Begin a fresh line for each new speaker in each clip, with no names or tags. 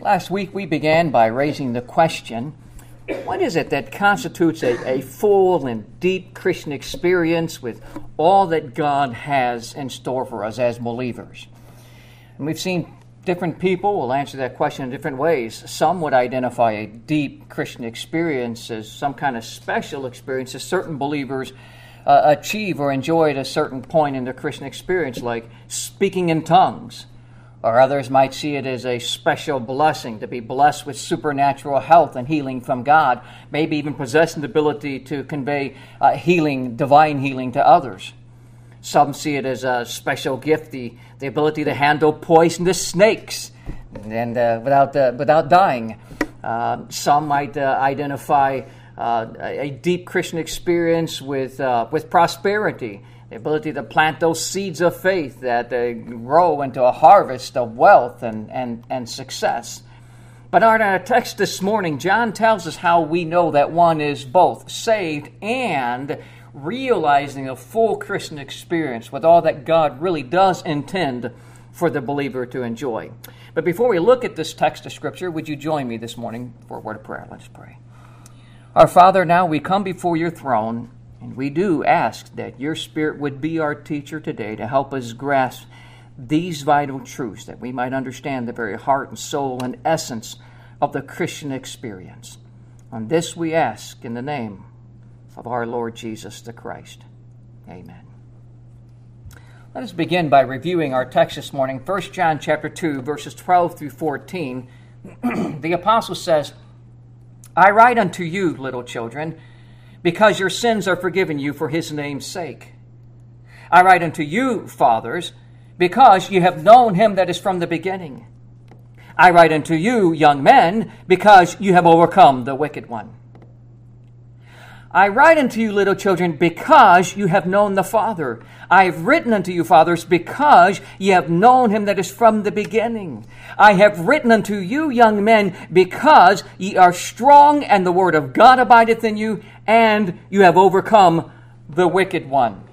Last week we began by raising the question, what is it that constitutes a full and deep Christian experience with all that God has in store for us as believers? And we've seen different people will answer that question in different ways. Some would identify a deep Christian experience as some kind of special experience that certain believers achieve or enjoy at a certain point in their Christian experience, like speaking in tongues. Or others might see it as a special blessing, to be blessed with supernatural health and healing from God, maybe even possessing the ability to convey healing, divine healing to others. Some see it as a special gift, the ability to handle poisonous snakes and without dying. Some might identify a deep Christian experience with prosperity, the ability to plant those seeds of faith that grow into a harvest of wealth and success. But in our text this morning, John tells us how we know that one is both saved and realizing a full Christian experience with all that God really does intend for the believer to enjoy. But before we look at this text of Scripture, would you join me this morning for a word of prayer? Let us pray. Our Father, now we come before your throne, and we do ask that your Spirit would be our teacher today to help us grasp these vital truths, that we might understand the very heart and soul and essence of the Christian experience. On this we ask in the name of our Lord Jesus the Christ. Amen. Let us begin by reviewing our text this morning. 1 John chapter 2, verses 12 through 14. The apostle says, I write unto you, little children, because your sins are forgiven you for his name's sake. I write unto you, fathers, because you have known him that is from the beginning. I write unto you, young men, because you have overcome the wicked one. I write unto you, little children, because you have known the Father. I have written unto you, fathers, because ye have known him that is from the beginning. I have written unto you, young men, because ye are strong, and the word of God abideth in you, and you have overcome the wicked one.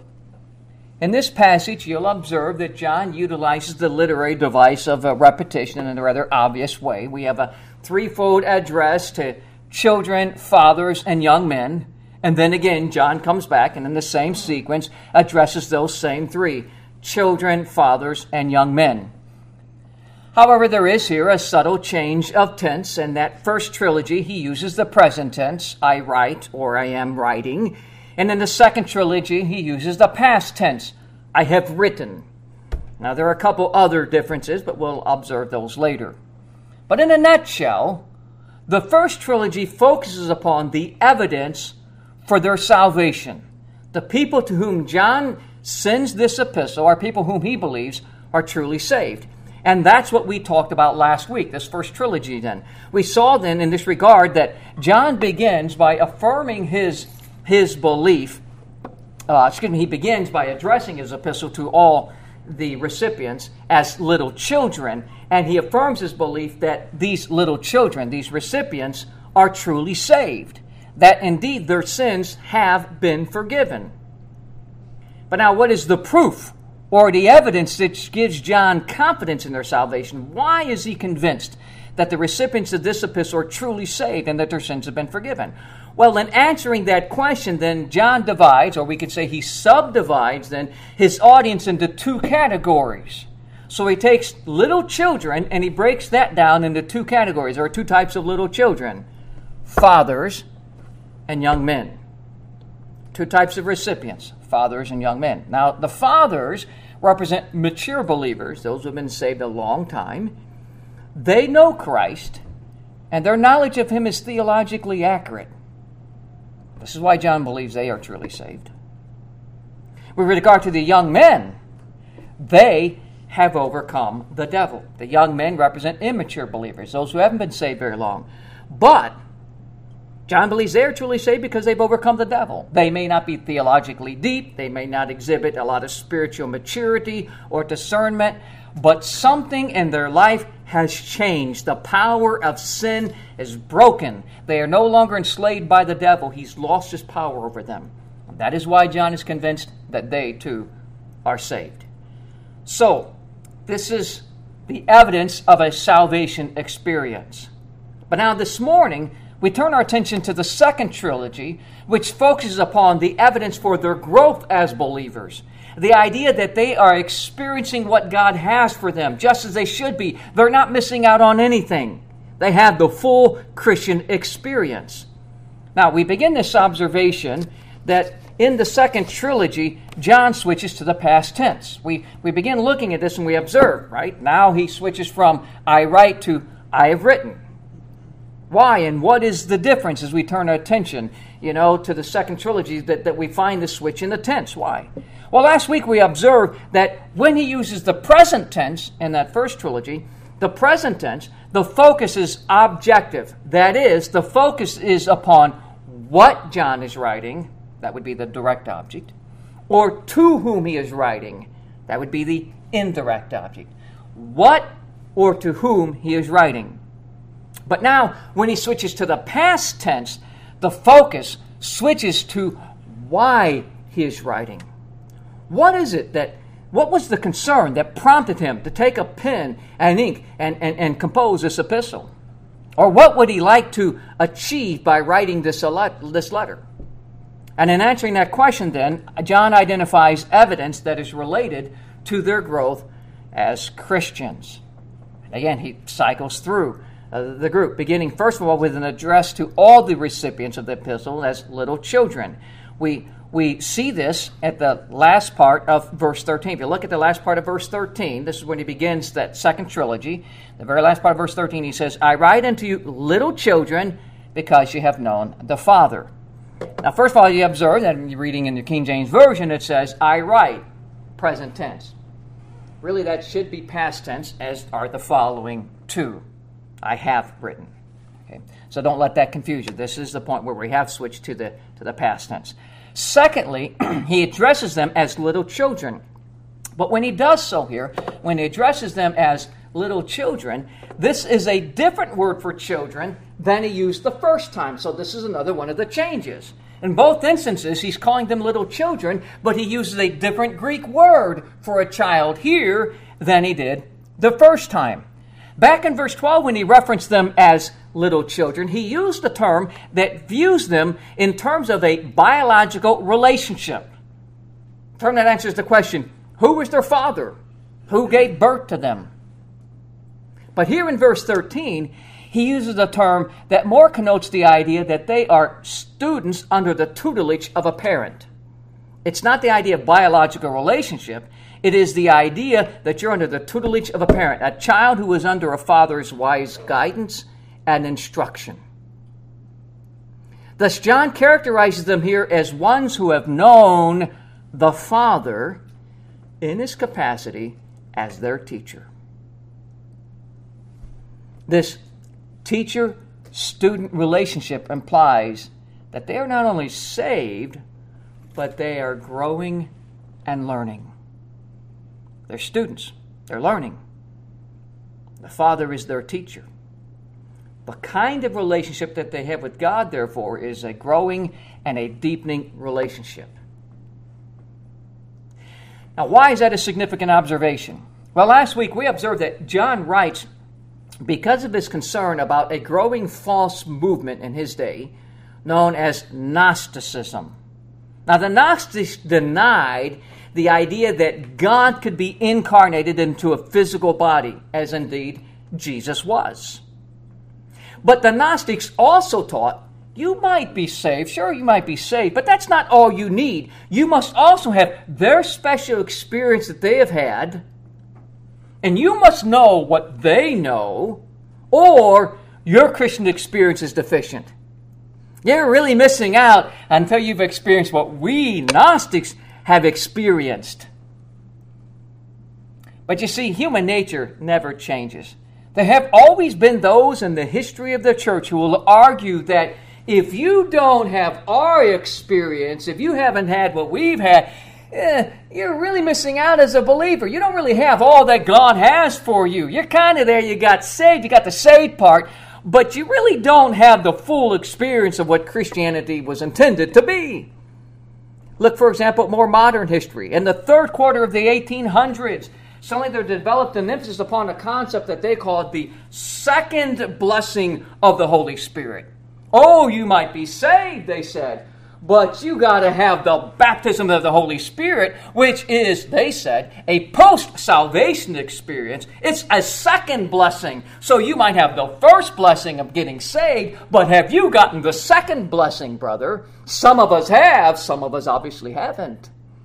In this passage, you'll observe that John utilizes the literary device of repetition in a rather obvious way. We have a threefold address to children, fathers, and young men. And then again, John comes back and in the same sequence addresses those same three: children, fathers, and young men. However, there is here a subtle change of tense. In that first trilogy, he uses the present tense, I write or I am writing. And in the second trilogy, he uses the past tense, I have written. Now, there are a couple other differences, but we'll observe those later. But in a nutshell, the first trilogy focuses upon the evidence for their salvation. The people to whom John sends this epistle are people whom he believes are truly saved. And that's what we talked about last week, this first trilogy then. We saw then in this regard that John begins by affirming his belief. He begins by addressing his epistle to all the recipients as little children, and he affirms his belief that these little children, these recipients, are truly saved, that indeed their sins have been forgiven. But now, what is the proof or the evidence that gives John confidence in their salvation? Why is he convinced that the recipients of this epistle are truly saved and that their sins have been forgiven? Well, in answering that question, then John divides, or we could say he subdivides, then his audience into two categories. So he takes little children and he breaks that down into two categories. There are two types of little children: fathers and young men. Two types of recipients: fathers and young men. Now, the fathers represent mature believers, those who have been saved a long time. They know Christ, and their knowledge of him is theologically accurate. This is why John believes they are truly saved. With regard to the young men, they have overcome the devil. The young men represent immature believers, those who haven't been saved very long. But John believes they are truly saved because they've overcome the devil. They may not be theologically deep, they may not exhibit a lot of spiritual maturity or discernment, but something in their life has changed. The power of sin is broken. They are no longer enslaved by the devil. He's lost his power over them. That is why John is convinced that they too are saved. So, this is the evidence of a salvation experience. But now this morning, we turn our attention to the second trilogy, which focuses upon the evidence for their growth as believers. The idea that they are experiencing what God has for them, just as they should be. They're not missing out on anything. They have the full Christian experience. Now, we begin this observation that in the second trilogy, John switches to the past tense. We begin looking at this and we observe, right? Now he switches from I write to I have written. Why and what is the difference as we turn our attention, to the second trilogy that we find the switch in the tense? Why? Well, last week we observed that when he uses the present tense in that first trilogy, the present tense, the focus is objective. That is, the focus is upon what John is writing, that would be the direct object, or to whom he is writing, that would be the indirect object. What or to whom he is writing. But now, when he switches to the past tense, the focus switches to why he is writing. What was the concern that prompted him to take a pen and ink and compose this epistle? Or what would he like to achieve by writing this letter? And in answering that question then, John identifies evidence that is related to their growth as Christians. Again, he cycles through the group, beginning first of all with an address to all the recipients of the epistle as little children. We see this at the last part of verse 13. If you look at the last part of verse 13, this is when he begins that second trilogy. The very last part of verse 13, he says, I write unto you little children because you have known the Father. Now, first of all, you observe that you're reading in the King James Version, it says, I write, present tense. Really, that should be past tense, as are the following two. I have written. Okay? So don't let that confuse you. This is the point where we have switched to the past tense. Secondly, he addresses them as little children. But when he does so here, when he addresses them as little children, this is a different word for children than he used the first time. So this is another one of the changes. In both instances, he's calling them little children, but he uses a different Greek word for a child here than he did the first time. Back in verse 12, when he referenced them as little children, he used a term that views them in terms of a biological relationship. A term that answers the question, who was their father? Who gave birth to them? But here in verse 13, he uses a term that more connotes the idea that they are students under the tutelage of a parent. It's not the idea of biological relationship. It is the idea that you're under the tutelage of a parent, a child who is under a father's wise guidance and instruction. Thus, John characterizes them here as ones who have known the Father in his capacity as their teacher. This teacher-student relationship implies that they are not only saved, but they are growing and learning. They're students. They're learning. The Father is their teacher. The kind of relationship that they have with God, therefore, is a growing and a deepening relationship. Now, why is that a significant observation? Well, last week we observed that John writes because of his concern about a growing false movement in his day known as Gnosticism. Now, the Gnostics denied the idea that God could be incarnated into a physical body, as indeed Jesus was. But the Gnostics also taught you might be saved. Sure, you might be saved, but that's not all you need. You must also have their special experience that they have had, and you must know what they know, or your Christian experience is deficient. You're really missing out until you've experienced what we Gnostics have experienced. But you see, human nature never changes. There have always been those in the history of the church who will argue that if you don't have our experience, if you haven't had what we've had, you're really missing out as a believer. You don't really have all that God has for you. You're kind of there. You got saved. You got the saved part, but you really don't have the full experience of what Christianity was intended to be. Look, for example, at more modern history. In the third quarter of the 1800s, Suddenly there developed an emphasis upon a concept that they called the second blessing of the Holy Spirit. Oh, you might be saved, they said, but you got to have the baptism of the Holy Spirit, which is, they said, a post-salvation experience. It's a second blessing. So you might have the first blessing of getting saved, but have you gotten the second blessing, brother? Some of us have, some of us obviously haven't.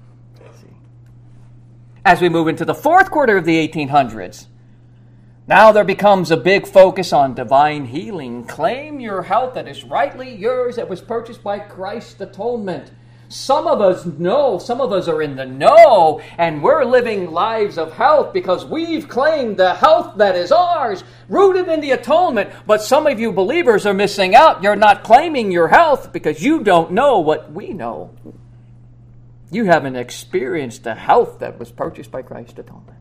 As we move into the fourth quarter of the 1800s, now there becomes a big focus on divine healing. Claim your health that is rightly yours, that was purchased by Christ's atonement. Some of us know, some of us are in the know, and we're living lives of health because we've claimed the health that is ours, rooted in the atonement. But some of you believers are missing out. You're not claiming your health because you don't know what we know. You haven't experienced the health that was purchased by Christ's atonement.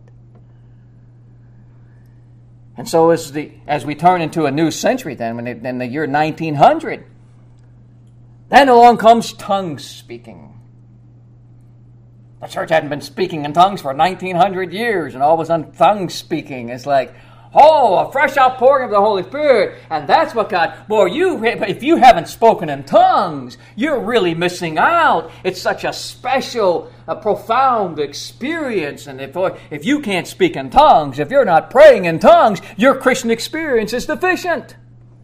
And so as we turn into a new century then, in the year 1900, then along comes tongues speaking. The church hadn't been speaking in tongues for 1900 years, and all of a sudden tongues speaking. It's like, oh, a fresh outpouring of the Holy Spirit. And that's what God, boy, if you haven't spoken in tongues, you're really missing out. It's such a special, a profound experience. And if you can't speak in tongues, if you're not praying in tongues, your Christian experience is deficient.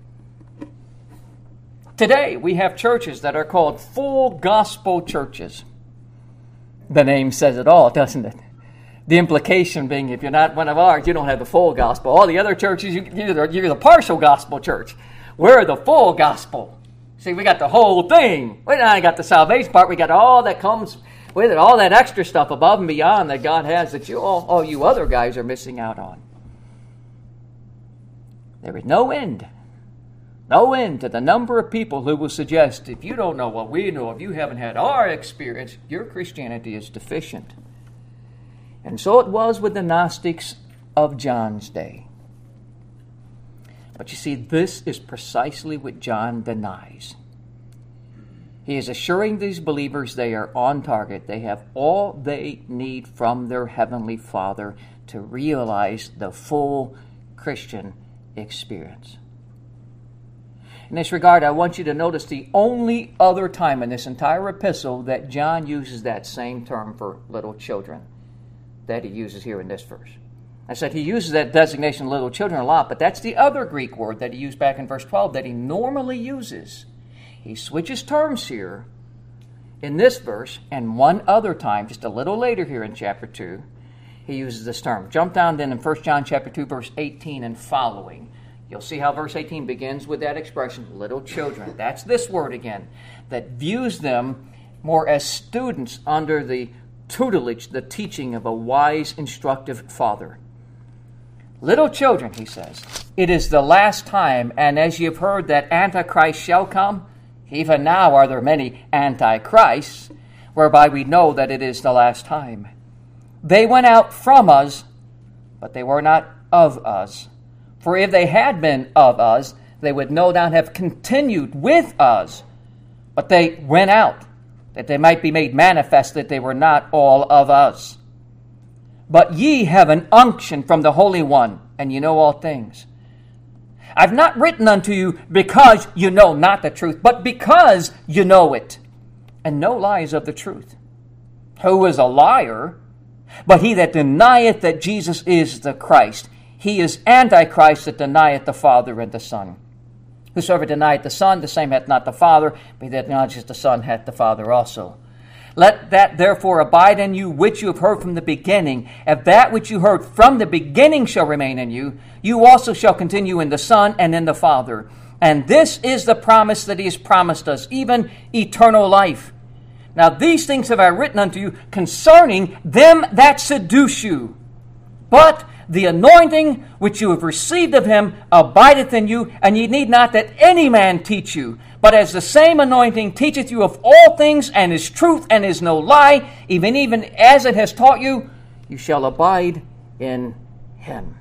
Today, we have churches that are called full gospel churches. The name says it all, doesn't it? The implication being, if you're not one of ours, you don't have the full gospel. All the other churches, you're the partial gospel church. We're the full gospel. See, we got the whole thing. We not got the salvation part. We got all that comes with it, all that extra stuff above and beyond that God has that all you other guys are missing out on. There is no end to the number of people who will suggest, if you don't know what we know, if you haven't had our experience, your Christianity is deficient. And so it was with the Gnostics of John's day. But you see, this is precisely what John denies. He is assuring these believers they are on target. They have all they need from their Heavenly Father to realize the full Christian experience. In this regard, I want you to notice the only other time in this entire epistle that John uses that same term for little children that he uses here in this verse. I said he uses that designation little children a lot, but that's the other Greek word that he used back in verse 12 that he normally uses. He switches terms here in this verse, and one other time, just a little later here in chapter 2, he uses this term. Jump down then in 1 John chapter 2, verse 18 and following. You'll see how verse 18 begins with that expression, little children. That's this word again, that views them more as students under the tutelage, the teaching of a wise, instructive father. Little children, he says, it is the last time, and as you've heard that Antichrist shall come, even now are there many Antichrists, whereby we know that it is the last time. They went out from us, but they were not of us. For if they had been of us, they would no doubt have continued with us. But they went out, that they might be made manifest that they were not all of us. But ye have an unction from the Holy One, and ye know all things. I've not written unto you because you know not the truth, but because you know it, and no lies of the truth. Who is a liar? But he that denieth that Jesus is the Christ. He is Antichrist that denieth the Father and the Son. Whosoever denieth the Son, the same hath not the Father, but he that acknowledgeth the Son hath the Father also. Let that therefore abide in you which you have heard from the beginning. If that which you heard from the beginning shall remain in you, you also shall continue in the Son and in the Father. And this is the promise that he has promised us, even eternal life. Now these things have I written unto you concerning them that seduce you. But the anointing which you have received of him abideth in you, and ye need not that any man teach you. But as the same anointing teacheth you of all things, and is truth, and is no lie, even as it has taught you, you shall abide in him.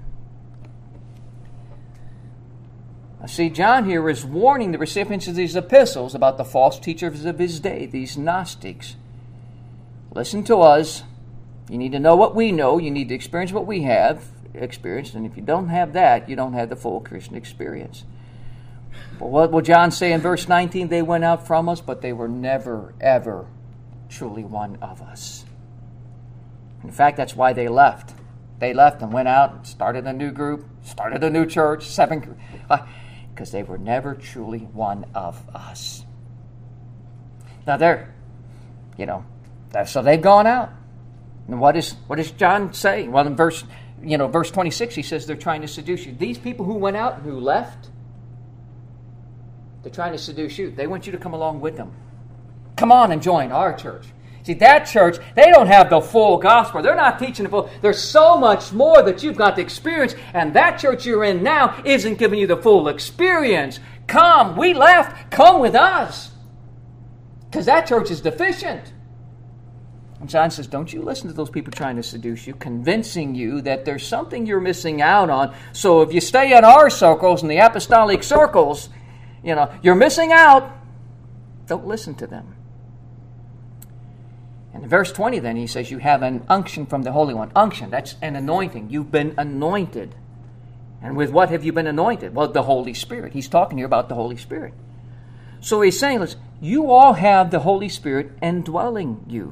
Now see, John here is warning the recipients of these epistles about the false teachers of his day, these Gnostics. Listen to us, You need to know what we know. You need to experience what we have experienced. And if you don't have that, you don't have the full Christian experience. But what will John say in verse 19? They went out from us, but they were never, ever truly one of us. In fact, that's why they left. They left and went out and started a new group, started a new church, because they were never truly one of us. Now so they've gone out. And what does John say? Well, in verse 26, he says they're trying to seduce you. These people who went out and who left, they're trying to seduce you. They want you to come along with them. Come on and join our church. See, that church, they don't have the full gospel. They're not teaching the full. There's so much more that you've got to experience, and that church you're in now isn't giving you the full experience. Come, we left. Come with us. Because that church is deficient. And John says, don't you listen to those people trying to seduce you, convincing you that there's something you're missing out on. So if you stay in our circles, in the apostolic circles, you're missing out. Don't listen to them. And in verse 20 then, he says, you have an unction from the Holy One. Unction, that's an anointing. You've been anointed. And with what have you been anointed? Well, the Holy Spirit. He's talking here about the Holy Spirit. So he's saying, listen, you all have the Holy Spirit indwelling you.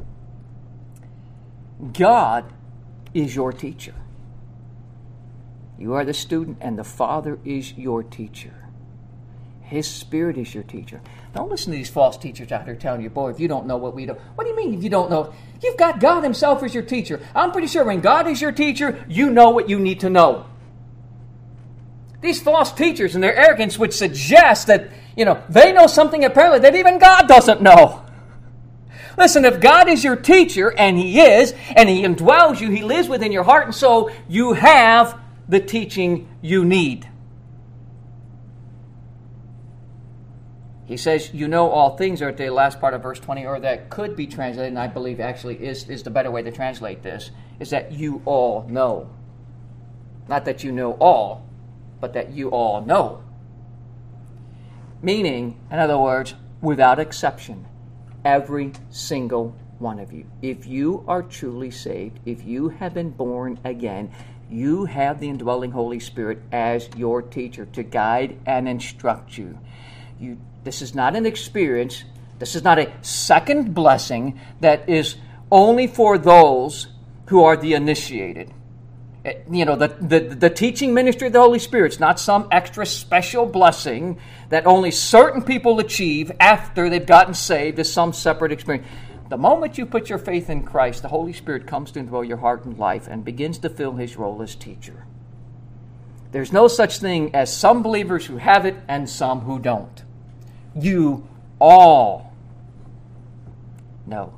God is your teacher. You are the student, and the Father is your teacher. His Spirit is your teacher. Don't listen to these false teachers out there telling you, boy, if you don't know what we know. What do you mean if you don't know? You've got God himself as your teacher. I'm pretty sure when God is your teacher, you know what you need to know. These false teachers and their arrogance would suggest that, they know something apparently that even God doesn't know. Listen, if God is your teacher, and He is, and He indwells you, He lives within your heart and soul, you have the teaching you need. He says, you know all things, or at the last part of verse 20, or that could be translated, and I believe actually is the better way to translate this, is that you all know. Not that you know all, but that you all know. Meaning, in other words, without exception, every single one of you. If you are truly saved, if you have been born again, you have the indwelling Holy Spirit as your teacher to guide and instruct you. This is not an experience. This is not a second blessing that is only for those who are the initiated. The teaching ministry of the Holy Spirit is not some extra special blessing that only certain people achieve after they've gotten saved as some separate experience. The moment you put your faith in Christ, the Holy Spirit comes to indwell your heart and life and begins to fill His role as teacher. There's no such thing as some believers who have it and some who don't. You all know.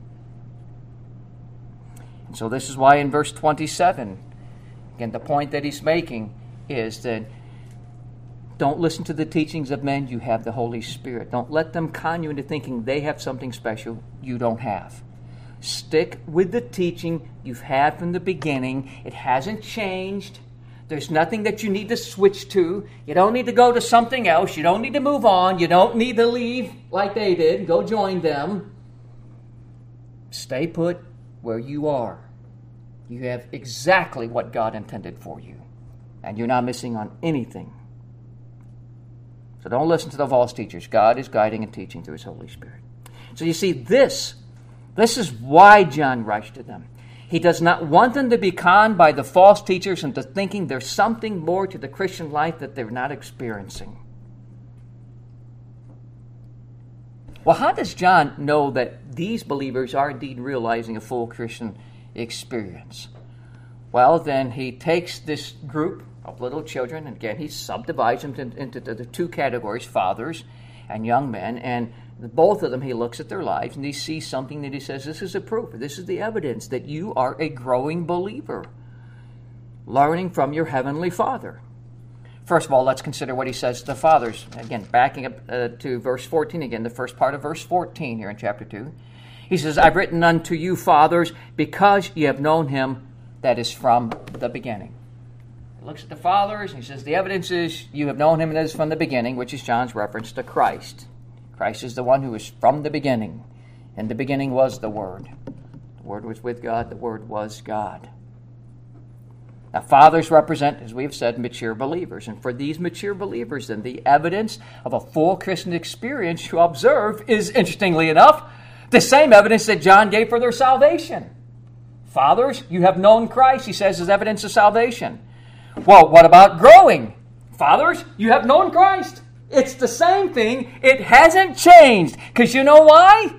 And so this is why in verse 27, again, the point that he's making is that don't listen to the teachings of men. You have the Holy Spirit. Don't let them con you into thinking they have something special you don't have. Stick with the teaching you've had from the beginning. It hasn't changed. There's nothing that you need to switch to. You don't need to go to something else. You don't need to move on. You don't need to leave like they did. Go join them. Stay put where you are. You have exactly what God intended for you. And you're not missing on anything. So don't listen to the false teachers. God is guiding and teaching through His Holy Spirit. So you see, this is why John writes to them. He does not want them to be conned by the false teachers into thinking there's something more to the Christian life that they're not experiencing. Well, how does John know that these believers are indeed realizing a full Christian experience? Well, then he takes this group of little children, and again, he subdivides them into the two categories, fathers and young men, and both of them, he looks at their lives, and he sees something that he says, this is a proof, this is the evidence that you are a growing believer, learning from your heavenly Father. First of all, let's consider what he says to the fathers. Again, backing up to verse 14 again, the first part of verse 14 here in chapter 2. He says, I've written unto you, fathers, because ye have known Him that is from the beginning. He looks at the fathers, and he says, the evidence is you have known Him that is from the beginning, which is John's reference to Christ. Christ is the one who is from the beginning. And the beginning was the Word. The The Word was with God. The Word was God. Now, fathers represent, as we've said, mature believers. And for these mature believers, then, the evidence of a full Christian experience to observe is, interestingly enough, the same evidence that John gave for their salvation. Fathers, you have known Christ, he says, as evidence of salvation. Well, what about growing? Fathers, you have known Christ. It's the same thing. It hasn't changed. Because you know why?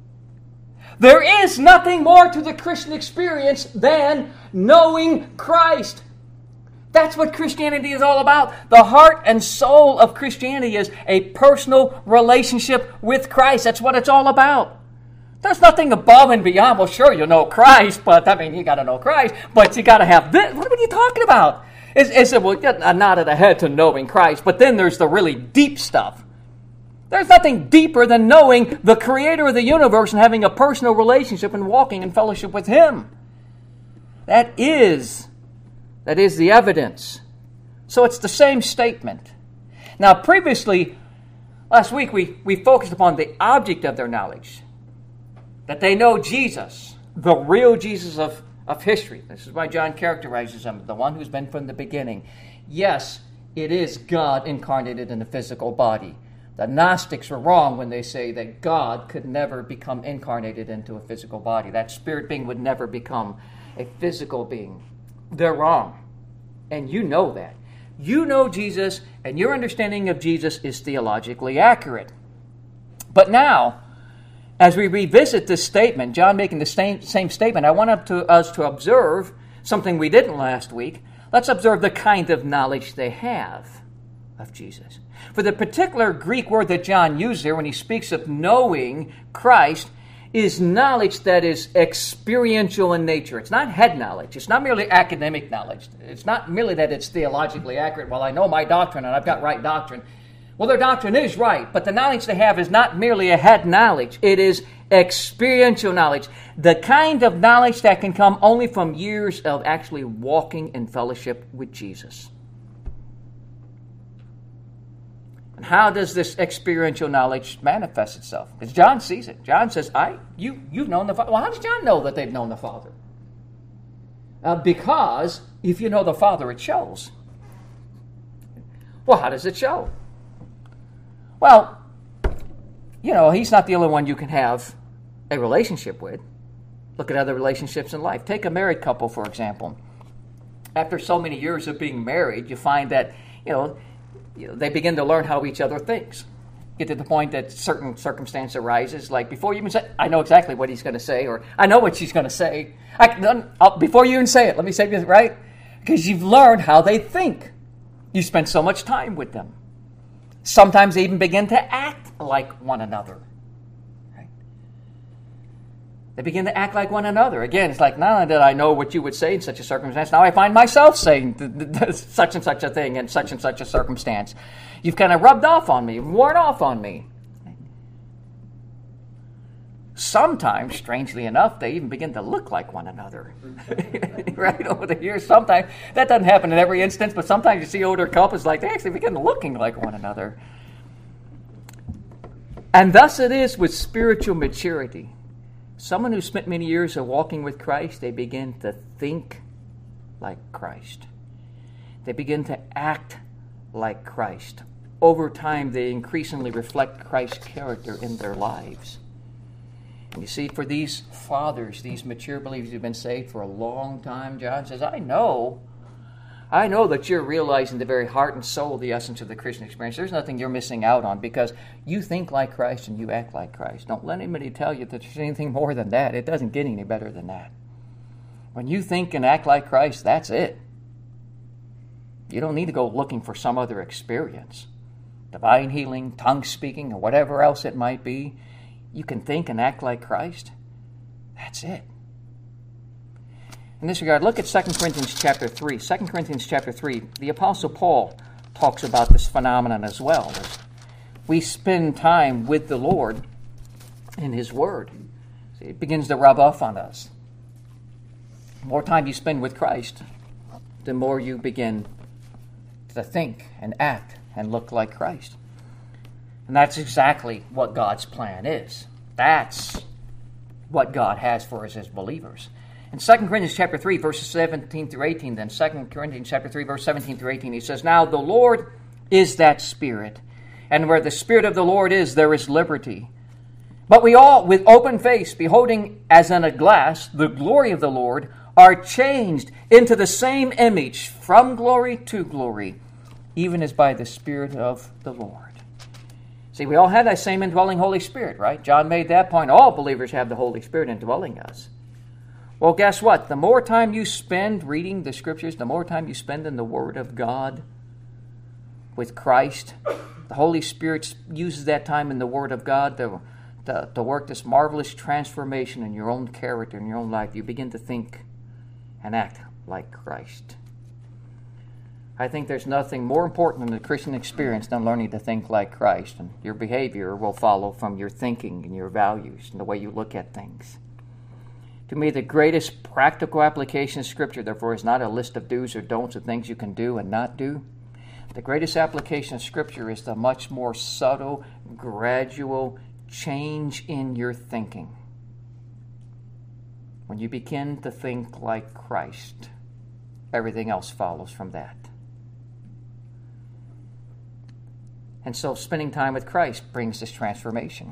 There is nothing more to the Christian experience than knowing Christ. That's what Christianity is all about. The heart and soul of Christianity is a personal relationship with Christ. That's what it's all about. There's nothing above and beyond. Well, sure, you know Christ, but you got to know Christ, but you got to have this. What are you talking about? It's a nod of the head to knowing Christ, but then there's the really deep stuff. There's nothing deeper than knowing the Creator of the universe and having a personal relationship and walking in fellowship with Him. That is the evidence. So it's the same statement. Now, previously, last week, we focused upon the object of their knowledge. That they know Jesus, the real Jesus of history. This is why John characterizes him, the one who's been from the beginning. Yes, it is God incarnated in a physical body. The Gnostics were wrong when they say that God could never become incarnated into a physical body. That spirit being would never become a physical being. They're wrong. And you know that. You know Jesus, and your understanding of Jesus is theologically accurate. But now, as we revisit this statement, John making the same statement, I want us to observe something we didn't last week. Let's observe the kind of knowledge they have of Jesus. For the particular Greek word that John used there when he speaks of knowing Christ is knowledge that is experiential in nature. It's not head knowledge. It's not merely academic knowledge. It's not merely that it's theologically accurate. Well, I know my doctrine and I've got right doctrine. Well, their doctrine is right, but the knowledge they have is not merely a head knowledge. It is experiential knowledge. The kind of knowledge that can come only from years of actually walking in fellowship with Jesus. And how does this experiential knowledge manifest itself? Because John sees it. John says, you've known the Father. Well, how does John know that they've known the Father? Because if you know the Father, it shows. Well, how does it show? Well, he's not the only one you can have a relationship with. Look at other relationships in life. Take a married couple, for example. After so many years of being married, you find that, they begin to learn how each other thinks. Get to the point that certain circumstance arises, like before you even say, I know exactly what he's going to say, or I know what she's going to say. Before you even say it, let me say this, right? Because you've learned how they think. You spend so much time with them. Sometimes they even begin to act like one another. Right? They begin to act like one another. Again, it's like, not only did I know what you would say in such a circumstance, now I find myself saying such and such a thing in such and such a circumstance. You've kind of rubbed off on me, worn off on me. Sometimes, strangely enough, they even begin to look like one another. Right, over the years, sometimes, that doesn't happen in every instance, but sometimes you see older couples like they actually begin looking like one another. And thus it is with spiritual maturity. Someone who spent many years of walking with Christ, they begin to think like Christ. They begin to act like Christ. Over time, they increasingly reflect Christ's character in their lives. You see, for these fathers, these mature believers who've been saved for a long time, John says, I know that you're realizing the very heart and soul of the essence of the Christian experience. There's nothing you're missing out on because you think like Christ and you act like Christ. Don't let anybody tell you that there's anything more than that. It doesn't get any better than that. When you think and act like Christ, that's it. You don't need to go looking for some other experience. Divine healing, tongue speaking, or whatever else it might be. You can think and act like Christ. That's it. In this regard, look at 2 Corinthians chapter 3. 2 Corinthians chapter 3, the Apostle Paul talks about this phenomenon as well. We spend time with the Lord in His Word. It begins to rub off on us. The more time you spend with Christ, the more you begin to think and act and look like Christ. And that's exactly what God's plan is. That's what God has for us as believers. In 2 Corinthians chapter 3, verses 17 through 18, then 2 Corinthians chapter 3, verse 17 through 18, he says, "Now the Lord is that Spirit, and where the Spirit of the Lord is, there is liberty. But we all, with open face, beholding as in a glass the glory of the Lord, are changed into the same image from glory to glory, even as by the Spirit of the Lord." See, we all have that same indwelling Holy Spirit, right? John made that point. All believers have the Holy Spirit indwelling us. Well, guess what? The more time you spend reading the Scriptures, the more time you spend in the Word of God with Christ, the Holy Spirit uses that time in the Word of God to work this marvelous transformation in your own character, in your own life. You begin to think and act like Christ. I think there's nothing more important in the Christian experience than learning to think like Christ. And your behavior will follow from your thinking and your values and the way you look at things. To me, the greatest practical application of Scripture, therefore, is not a list of do's or don'ts of things you can do and not do. The greatest application of Scripture is the much more subtle, gradual change in your thinking. When you begin to think like Christ, everything else follows from that. And so spending time with Christ brings this transformation.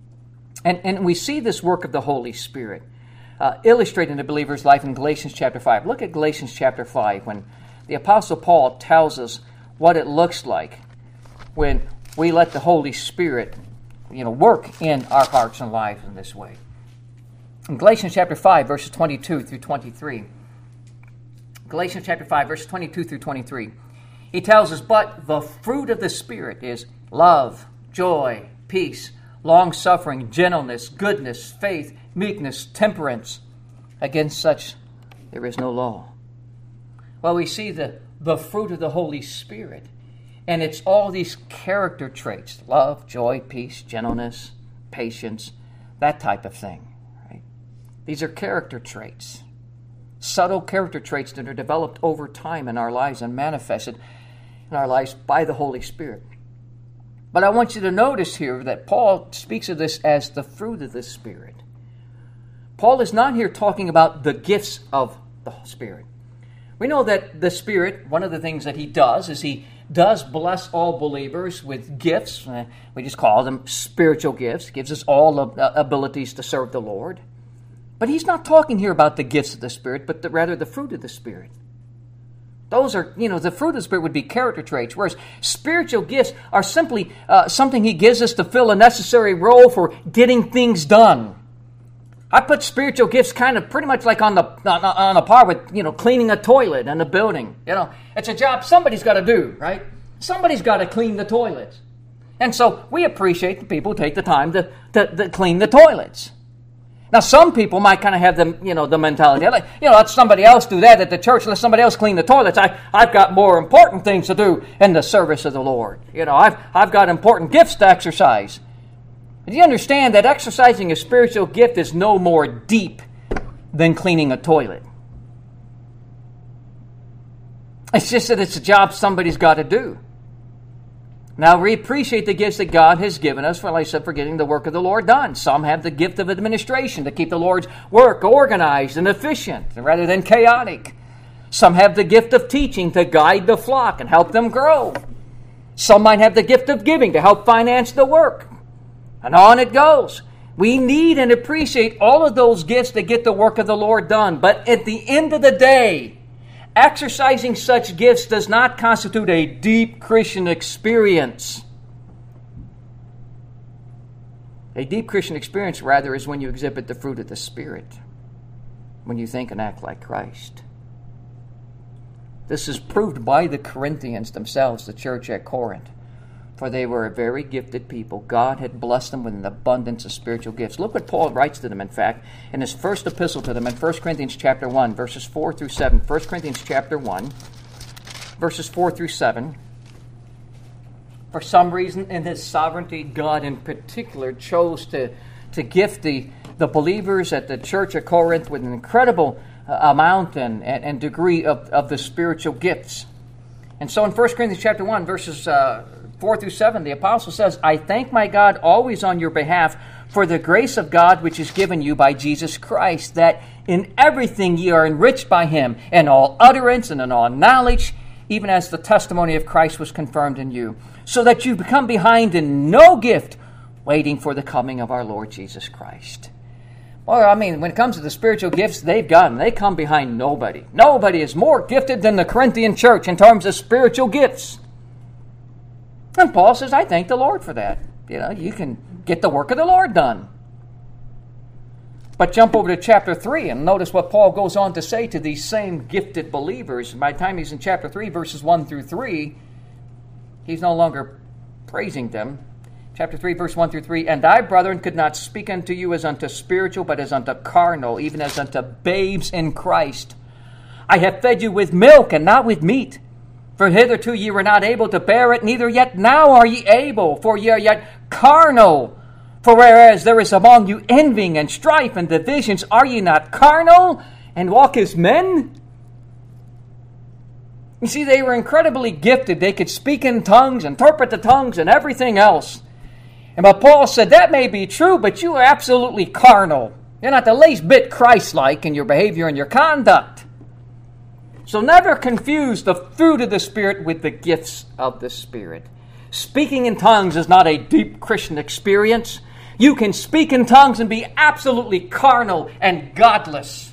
And we see this work of the Holy Spirit illustrated in the believer's life in Galatians chapter 5. Look at Galatians chapter 5 when the Apostle Paul tells us what it looks like when we let the Holy Spirit work in our hearts and lives in this way. In Galatians chapter 5, verses 22 through 23. Galatians chapter 5, verses 22 through 23. He tells us, "But the fruit of the Spirit is love, joy, peace, long-suffering, gentleness, goodness, faith, meekness, temperance. Against such there is no law." Well, we see the fruit of the Holy Spirit, and it's all these character traits: love, joy, peace, gentleness, patience, that type of thing. Right? These are character traits, subtle character traits that are developed over time in our lives and manifested in our lives by the Holy Spirit. But I want you to notice here that Paul speaks of this as the fruit of the Spirit. Paul is not here talking about the gifts of the Spirit. We know that the Spirit, one of the things that he does is he does bless all believers with gifts. We just call them spiritual gifts. He gives us all abilities to serve the Lord. But he's not talking here about the gifts of the Spirit, but rather the fruit of the Spirit. Those are, the fruit of the Spirit would be character traits, whereas spiritual gifts are simply something he gives us to fill a necessary role for getting things done. I put spiritual gifts kind of pretty much like on a par with, cleaning a toilet in a building. It's a job somebody's got to do, right? Somebody's got to clean the toilets. And so we appreciate the people who take the time to clean the toilets. Now, some people might kind of have the mentality, let somebody else do that at the church. Let somebody else clean the toilets. I've got more important things to do in the service of the Lord. I've got important gifts to exercise. Do you understand that exercising a spiritual gift is no more deep than cleaning a toilet? It's just that it's a job somebody's got to do. Now, we appreciate the gifts that God has given us, like I said, for getting the work of the Lord done. Some have the gift of administration to keep the Lord's work organized and efficient rather than chaotic. Some have the gift of teaching to guide the flock and help them grow. Some might have the gift of giving to help finance the work. And on it goes. We need and appreciate all of those gifts to get the work of the Lord done. But at the end of the day, exercising such gifts does not constitute a deep Christian experience. A deep Christian experience, rather, is when you exhibit the fruit of the Spirit, when you think and act like Christ. This is proved by the Corinthians themselves, the church at Corinth. For they were a very gifted people. God had blessed them with an abundance of spiritual gifts. Look what Paul writes to them, in fact, in his first epistle to them in 1 Corinthians chapter 1, verses 4 through 7. 1 Corinthians chapter 1, verses 4 through 7. For some reason, in his sovereignty, God in particular chose to gift the believers at the church at Corinth with an incredible amount and degree of the spiritual gifts. And so in 1 Corinthians chapter 1, verses 4 through 7, the apostle says, "I thank my God always on your behalf For the grace of God which is given you by Jesus Christ, that in everything ye are enriched by him, in all utterance and in all knowledge, even as the testimony of Christ was confirmed in you, so that you become behind in no gift, waiting for the coming of our Lord Jesus Christ. Well, I mean, when it comes to the spiritual gifts they've gotten, they come behind nobody. Nobody is more gifted than the Corinthian church in terms of spiritual gifts. And Paul says, I thank the Lord for that. You can get the work of the Lord done. But jump over to chapter 3 and notice what Paul goes on to say to these same gifted believers. By the time he's in chapter 3, verses 1 through 3, he's no longer praising them. Chapter 3, verse 1 through 3, And I, brethren, could not speak unto you as unto spiritual, but as unto carnal, even as unto babes in Christ. I have fed you with milk and not with meat. For hitherto ye were not able to bear it, neither yet now are ye able, for ye are yet carnal. For whereas there is among you envying and strife and divisions, are ye not carnal, and walk as men? You see, they were incredibly gifted. They could speak in tongues, interpret the tongues, and everything else. And but Paul said, that may be true, but you are absolutely carnal. You're not the least bit Christ-like in your behavior and your conduct. So never confuse the fruit of the Spirit with the gifts of the Spirit. Speaking in tongues is not a deep Christian experience. You can speak in tongues and be absolutely carnal and godless.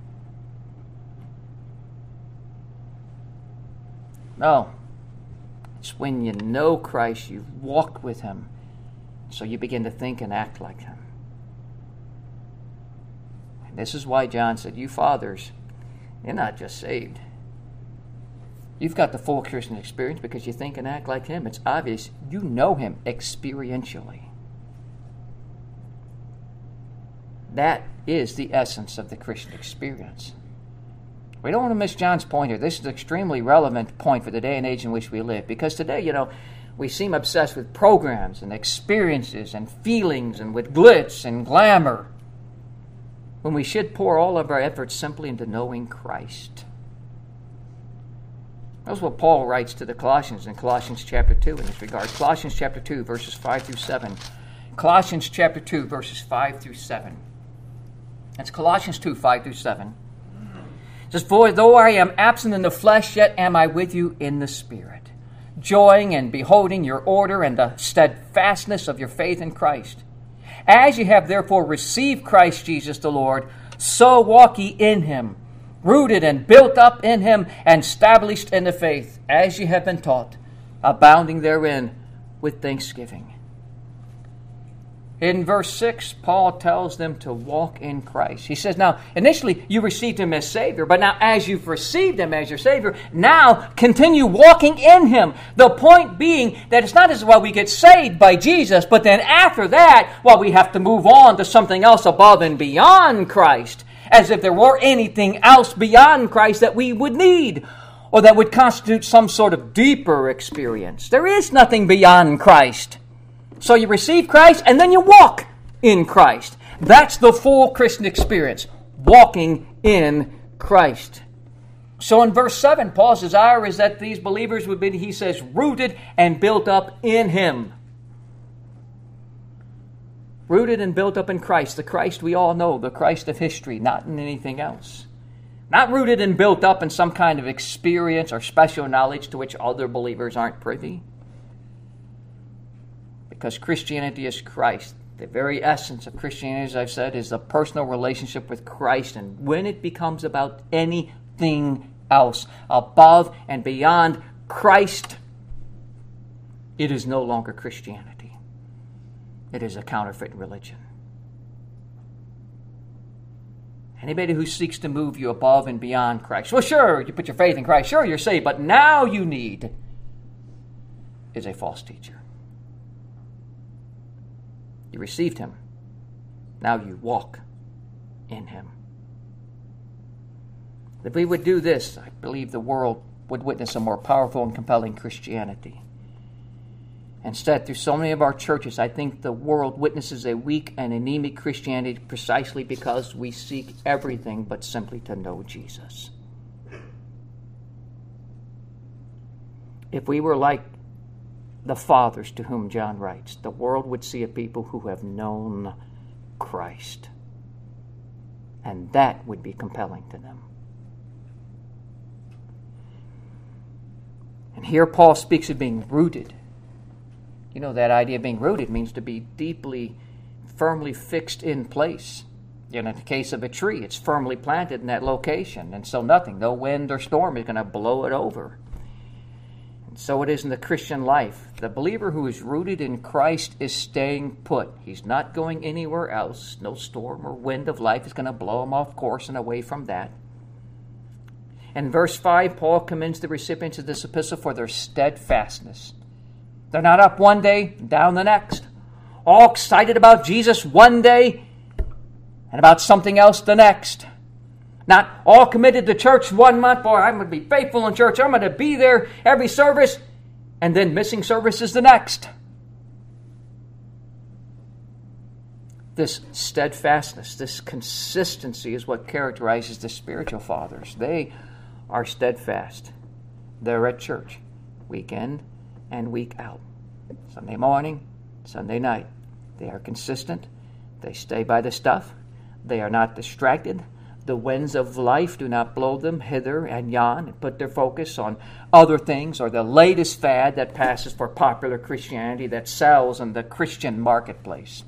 No. It's when you know Christ, you've walked with him, so you begin to think and act like him. And this is why John said, you fathers, you're not just saved. You've got the full Christian experience because you think and act like him. It's obvious you know him experientially. That is the essence of the Christian experience. We don't want to miss John's point here. This is an extremely relevant point for the day and age in which we live. Because today, we seem obsessed with programs and experiences and feelings and with glitz and glamour, when we should pour all of our efforts simply into knowing Christ. That's what Paul writes to the Colossians in Colossians chapter 2 in this regard. Colossians chapter 2, verses 5 through 7. Colossians chapter 2, verses 5 through 7. That's Colossians 2, 5 through 7. It says, For though I am absent in the flesh, yet am I with you in the Spirit, joying and beholding your order and the steadfastness of your faith in Christ. As ye have therefore received Christ Jesus the Lord, so walk ye in him, rooted and built up in him, and established in the faith, as ye have been taught, abounding therein with thanksgiving. In verse 6, Paul tells them to walk in Christ. He says, now, initially you received him as Savior, but now as you've received him as your Savior, now continue walking in him. The point being that it's not as well we get saved by Jesus, but then after that, we have to move on to something else above and beyond Christ, as if there were anything else beyond Christ that we would need, or that would constitute some sort of deeper experience. There is nothing beyond Christ. So you receive Christ, and then you walk in Christ. That's the full Christian experience, walking in Christ. So in verse 7, Paul's desire is that these believers would be, he says, rooted and built up in him. Rooted and built up in Christ, the Christ we all know, the Christ of history, not in anything else. Not rooted and built up in some kind of experience or special knowledge to which other believers aren't privy. Because Christianity is Christ. The very essence of Christianity, as I've said, is a personal relationship with Christ. And when it becomes about anything else above and beyond Christ, it is no longer Christianity. It is a counterfeit religion. Anybody who seeks to move you above and beyond Christ, well, sure, you put your faith in Christ, sure, you're saved, but now you need is a false teacher. You received him. Now you walk in him. If we would do this, I believe the world would witness a more powerful and compelling Christianity. Instead, through so many of our churches, I think the world witnesses a weak and anemic Christianity precisely because we seek everything but simply to know Jesus. If we were like the fathers to whom John writes. The world would see a people who have known Christ. And that would be compelling to them. And here Paul speaks of being rooted. You know, that idea of being rooted means to be deeply, firmly fixed in place. You know, in the case of a tree, it's firmly planted in that location, and so no wind or storm is going to blow it over. And so it is in the Christian life. The believer who is rooted in Christ is staying put. He's not going anywhere else. No storm or wind of life is going to blow him off course and away from that. In verse 5, Paul commends the recipients of this epistle for their steadfastness. They're not up one day, down the next. All excited about Jesus one day and about something else the next. Not all committed to church 1 month. Boy, I'm going to be faithful in church. I'm going to be there every service. And then missing services the next. This steadfastness, this consistency is what characterizes the spiritual fathers. They are steadfast. They're at church week in and week out. Sunday morning, Sunday night. They are consistent. They stay by the stuff. They are not distracted. The winds of life do not blow them hither and yon and put their focus on other things or the latest fad that passes for popular Christianity that sells in the Christian marketplace.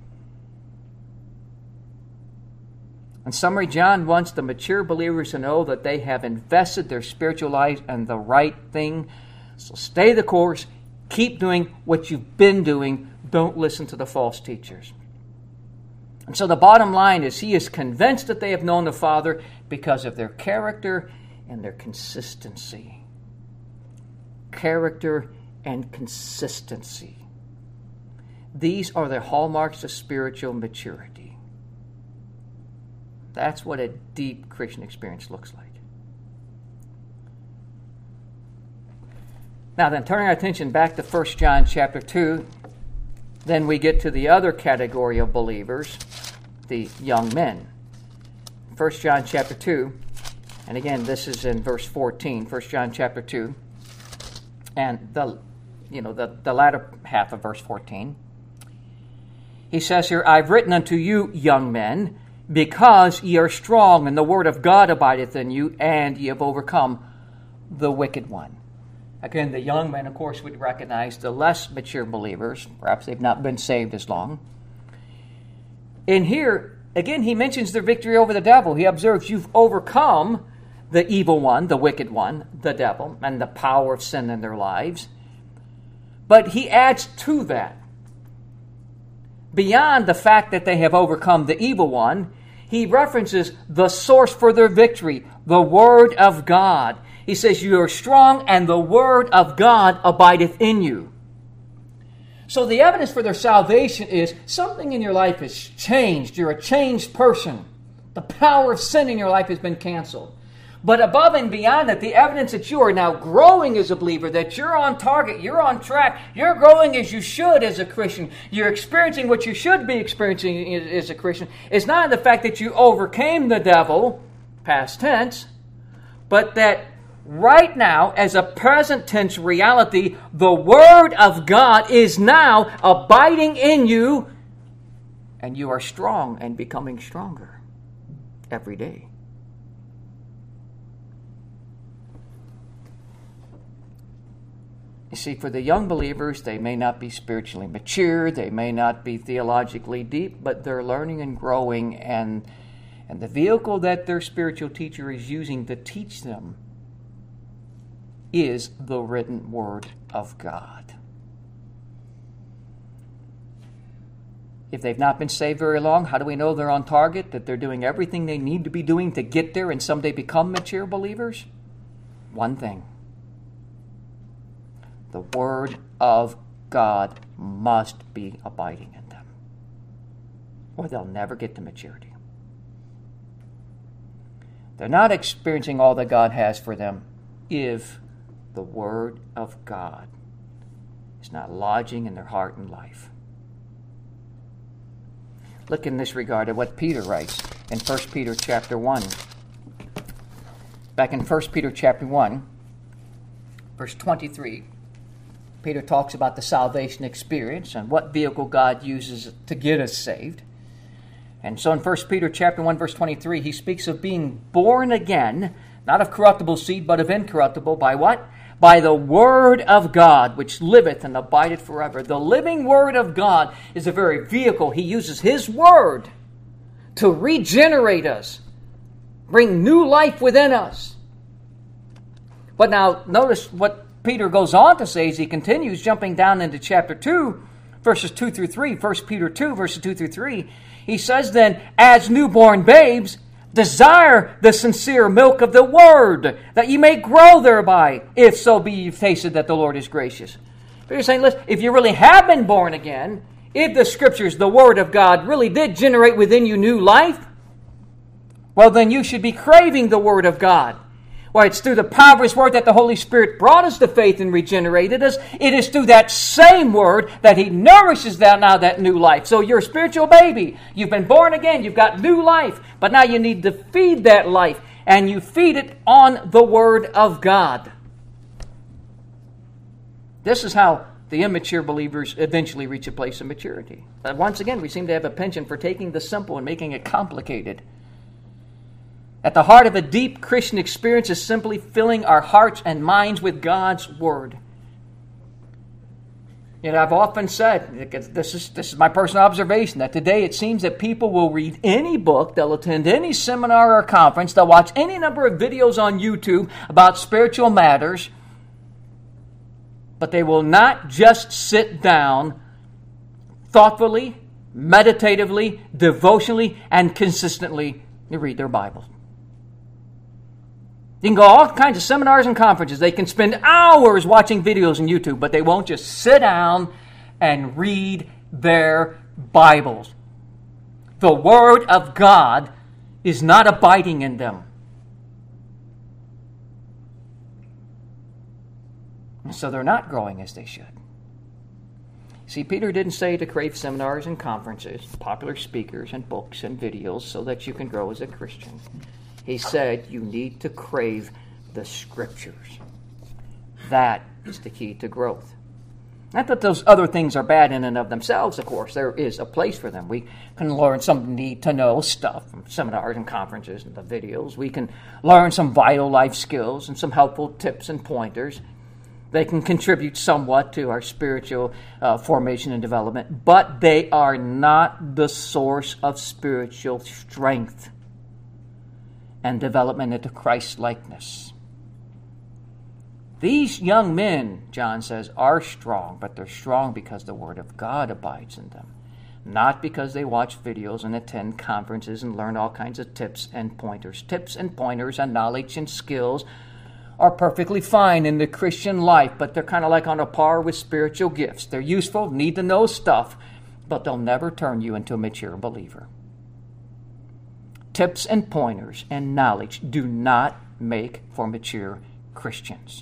In summary, John wants the mature believers to know that they have invested their spiritual life in the right thing. So stay the course. Keep doing what you've been doing. Don't listen to the false teachers. And so the bottom line is he is convinced that they have known the Father because of their character and their consistency. Character and consistency. These are the hallmarks of spiritual maturity. That's what a deep Christian experience looks like. Now then, turning our attention back to 1 John chapter 2, then we get to the other category of believers, the young men. 1 John chapter 2, and again, this is in verse 14, 1 John chapter 2, and the latter half of verse 14. He says here, I've written unto you, young men, because ye are strong, and the word of God abideth in you, and ye have overcome the wicked one. Again, the young men, of course, would recognize the less mature believers. Perhaps they've not been saved as long. In here, again, he mentions their victory over the devil. He observes you've overcome the evil one, the wicked one, the devil, and the power of sin in their lives. But he adds to that, beyond the fact that they have overcome the evil one, he references the source for their victory, the Word of God. He says, you are strong, and the Word of God abideth in you. So the evidence for their salvation is something in your life has changed. You're a changed person. The power of sin in your life has been canceled. But above and beyond that, the evidence that you are now growing as a believer, that you're on target, you're on track, you're growing as you should as a Christian, you're experiencing what you should be experiencing as a Christian, is not the fact that you overcame the devil, past tense, but that right now, as a present tense reality, the Word of God is now abiding in you, and you are strong and becoming stronger every day. You see, for the young believers, they may not be spiritually mature, they may not be theologically deep, but they're learning and growing, and the vehicle that their spiritual teacher is using to teach them is the written Word of God. If they've not been saved very long, how do we know they're on target, that they're doing everything they need to be doing to get there and someday become mature believers? One thing. The Word of God must be abiding in them, or they'll never get to maturity. They're not experiencing all that God has for them if the Word of God is not lodging in their heart and life. Look in this regard at what Peter writes in 1 Peter chapter 1. Back in 1 Peter chapter 1, verse 23, Peter talks about the salvation experience and what vehicle God uses to get us saved. And so in 1 Peter chapter 1, verse 23, he speaks of being born again, not of corruptible seed, but of incorruptible, by what? By the Word of God, which liveth and abideth forever. The living Word of God is a very vehicle. He uses His Word to regenerate us, bring new life within us. But now, notice what Peter goes on to say as he continues, jumping down into chapter 2, verses 2 through 3, 1 Peter 2, verses 2 through 3. He says then, as newborn babes, desire the sincere milk of the Word, that ye may grow thereby, if so be you've tasted that the Lord is gracious. Peter's saying, listen, if you really have been born again, if the Scriptures, the Word of God, really did generate within you new life, well, then you should be craving the Word of God. Why, it's through the power of His Word that the Holy Spirit brought us to faith and regenerated us. It is through that same Word that He nourishes that new life. So you're a spiritual baby. You've been born again. You've got new life. But now you need to feed that life. And you feed it on the Word of God. This is how the immature believers eventually reach a place of maturity. But once again, we seem to have a penchant for taking the simple and making it complicated. At the heart of a deep Christian experience is simply filling our hearts and minds with God's Word. You know, I've often said, this is my personal observation, that today it seems that people will read any book, they'll attend any seminar or conference, they'll watch any number of videos on YouTube about spiritual matters, but they will not just sit down thoughtfully, meditatively, devotionally, and consistently to read their Bible. You can go to all kinds of seminars and conferences. They can spend hours watching videos on YouTube, but they won't just sit down and read their Bibles. The Word of God is not abiding in them. And so they're not growing as they should. See, Peter didn't say to crave seminars and conferences, popular speakers and books and videos so that you can grow as a Christian. He said you need to crave the Scriptures. That is the key to growth. Not that those other things are bad in and of themselves, of course. There is a place for them. We can learn some need-to-know stuff from seminars and conferences and the videos. We can learn some vital life skills and some helpful tips and pointers. They can contribute somewhat to our spiritual formation and development, but they are not the source of spiritual strength and development into Christ-likeness. These young men, John says, are strong, but they're strong because the Word of God abides in them, not because they watch videos and attend conferences and learn all kinds of tips and pointers. Tips and pointers and knowledge and skills are perfectly fine in the Christian life, but they're kind of like on a par with spiritual gifts. They're useful, need to know stuff, but they'll never turn you into a mature believer. Tips and pointers and knowledge do not make for mature Christians.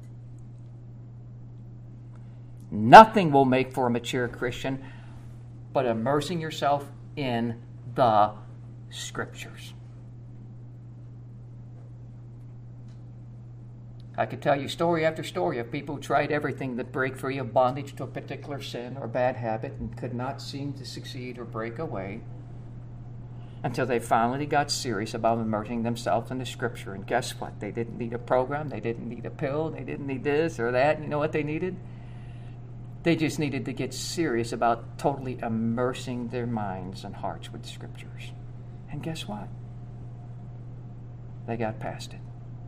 Nothing will make for a mature Christian but immersing yourself in the Scriptures. I could tell you story after story of people who tried everything to break free of bondage to a particular sin or bad habit and could not seem to succeed or break away until they finally got serious about immersing themselves in the Scripture. And guess what? They didn't need a program. They didn't need a pill. They didn't need this or that. You know what they needed? They just needed to get serious about totally immersing their minds and hearts with the Scriptures. And guess what? They got past it.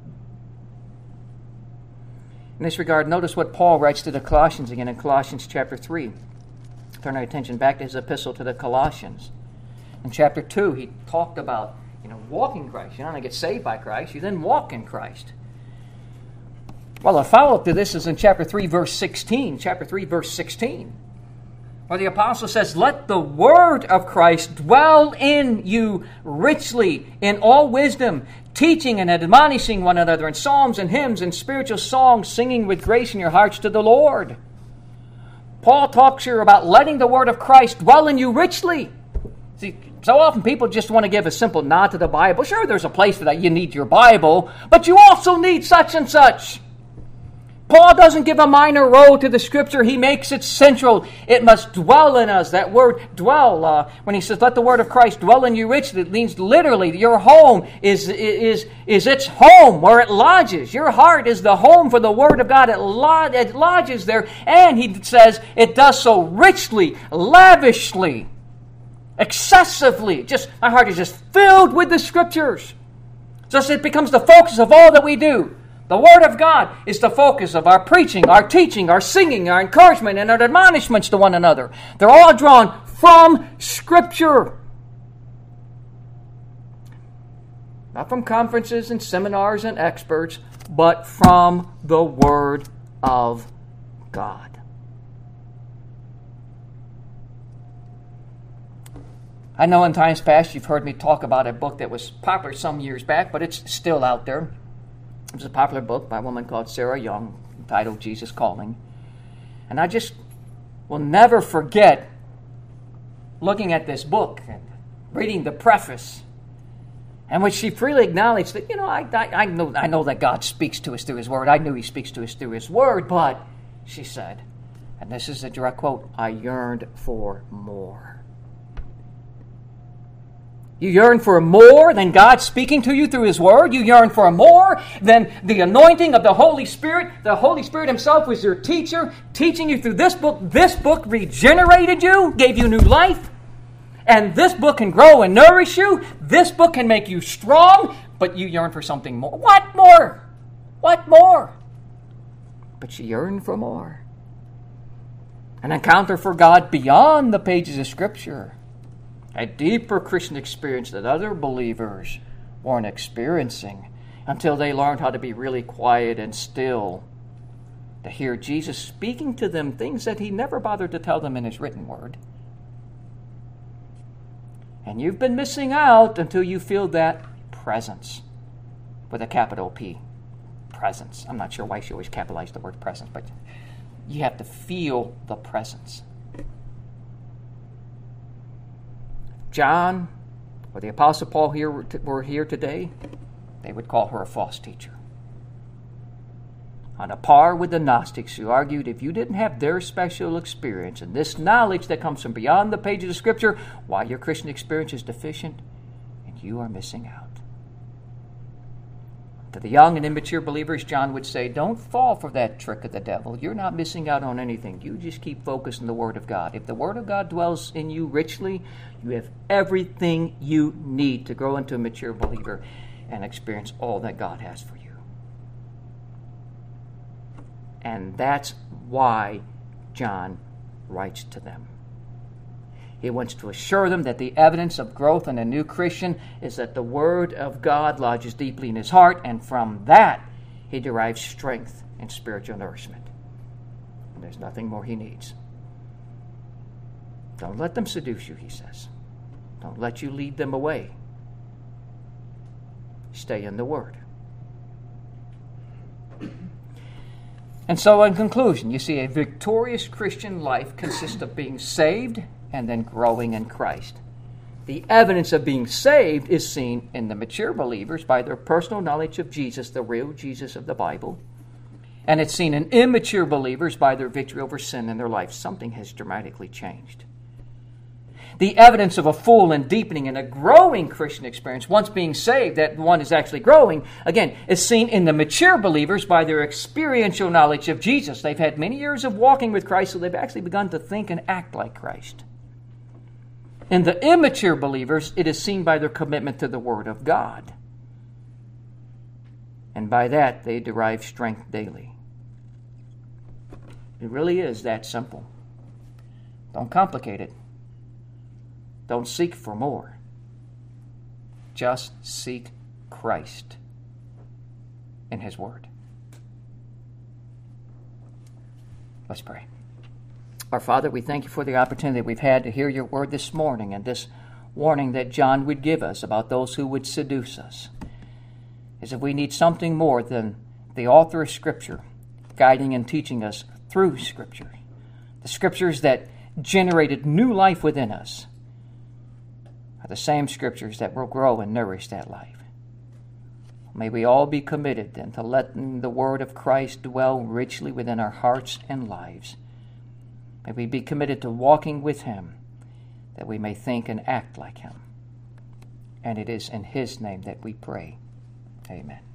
In this regard, notice what Paul writes to the Colossians again in Colossians chapter 3. Turn our attention back to his epistle to the Colossians. In chapter 2, he talked about, walk in Christ. You don't get saved by Christ. You then walk in Christ. Well, a follow-up to this is in chapter 3, verse 16. Chapter 3, verse 16. Where the apostle says, let the word of Christ dwell in you richly in all wisdom, teaching and admonishing one another in psalms and hymns and spiritual songs, singing with grace in your hearts to the Lord. Paul talks here about letting the word of Christ dwell in you richly. See, so often people just want to give a simple nod to the Bible. Sure, there's a place for that. You need your Bible, but you also need such and such. Paul doesn't give a minor role to the Scripture. He makes it central. It must dwell in us. That word dwell, when he says, let the word of Christ dwell in you richly, it means literally your home is its home where it lodges. Your heart is the home for the word of God. It lodges there. And he says it does so richly, lavishly, excessively. My heart is just filled with the Scriptures. So it becomes the focus of all that we do. The Word of God is the focus of our preaching, our teaching, our singing, our encouragement, and our admonishments to one another. They're all drawn from Scripture. Not from conferences and seminars and experts, but from the Word of God. I know in times past you've heard me talk about a book that was popular some years back, but it's still out there. It was a popular book by a woman called Sarah Young, entitled Jesus Calling. And I just will never forget looking at this book and reading the preface, in which she freely acknowledged that, I know that God speaks to us through His Word. I knew He speaks to us through His Word, but, she said, and this is a direct quote, I yearned for more. You yearn for more than God speaking to you through His Word. You yearn for more than the anointing of the Holy Spirit. The Holy Spirit Himself was your teacher, teaching you through this book. This book regenerated you, gave you new life. And this book can grow and nourish you. This book can make you strong, but you yearn for something more. What more? What more? But she yearned for more. An encounter for God beyond the pages of Scripture. A deeper Christian experience that other believers weren't experiencing until they learned how to be really quiet and still, to hear Jesus speaking to them things that He never bothered to tell them in His written Word. And you've been missing out until you feel that presence, with a capital P. Presence. I'm not sure why she always capitalized the word presence, but you have to feel the presence. John or the Apostle Paul were here today, they would call her a false teacher. On a par with the Gnostics, who argued if you didn't have their special experience and this knowledge that comes from beyond the pages of Scripture, why your Christian experience is deficient and you are missing out. To the young and immature believers, John would say, don't fall for that trick of the devil. You're not missing out on anything. You just keep focused on the Word of God. If the Word of God dwells in you richly, you have everything you need to grow into a mature believer and experience all that God has for you. And that's why John writes to them. He wants to assure them that the evidence of growth in a new Christian is that the Word of God lodges deeply in his heart, and from that he derives strength and spiritual nourishment. And there's nothing more he needs. Don't let them seduce you, he says. Don't let you lead them away. Stay in the Word. And so in conclusion, you see, a victorious Christian life consists of being saved and then growing in Christ. The evidence of being saved is seen in the mature believers by their personal knowledge of Jesus, the real Jesus of the Bible. And it's seen in immature believers by their victory over sin in their life. Something has dramatically changed. The evidence of a full and deepening and a growing Christian experience, once being saved, that one is actually growing, again, is seen in the mature believers by their experiential knowledge of Jesus. They've had many years of walking with Christ, so they've actually begun to think and act like Christ. In the immature believers, it is seen by their commitment to the Word of God. And by that, they derive strength daily. It really is that simple. Don't complicate it. Don't seek for more. Just seek Christ and His Word. Let's pray. Our Father, we thank You for the opportunity we've had to hear Your Word this morning and this warning that John would give us about those who would seduce us. As if we need something more than the author of Scripture guiding and teaching us through Scripture. The Scriptures that generated new life within us are the same Scriptures that will grow and nourish that life. May we all be committed then to letting the word of Christ dwell richly within our hearts and lives. May we be committed to walking with him, that we may think and act like him. And it is in his name that we pray. Amen.